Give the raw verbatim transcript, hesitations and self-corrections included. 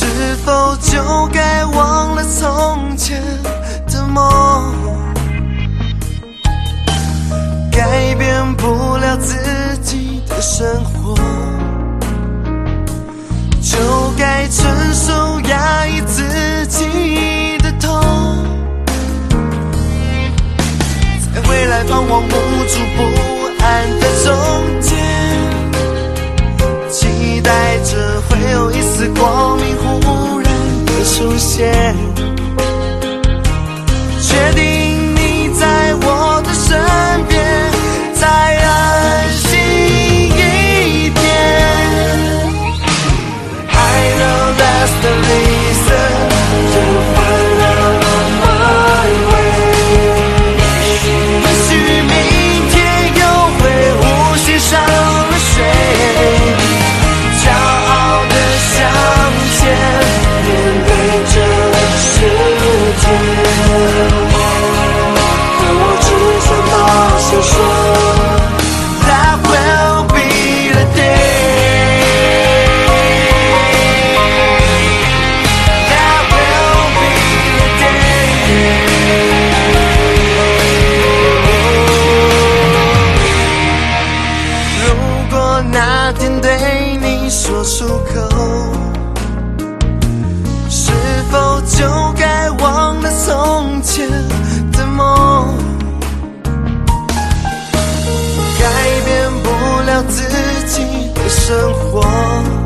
是否就该忘了从前的梦？改变不了自己的生活，就该承受压抑自己的痛。在未来彷徨无助不安的中间，期待着会有一丝光明忽然的出现，确定你在我的身边，再安心一点。I know that's the reason to follow my way。 也许明天又会无限上了水，骄傲地向前面对这世界。当我只想大声说That will be the day. That will be the day. 如果那天对你说出口，是否就该忘了从前的梦？改变不了自己的生活。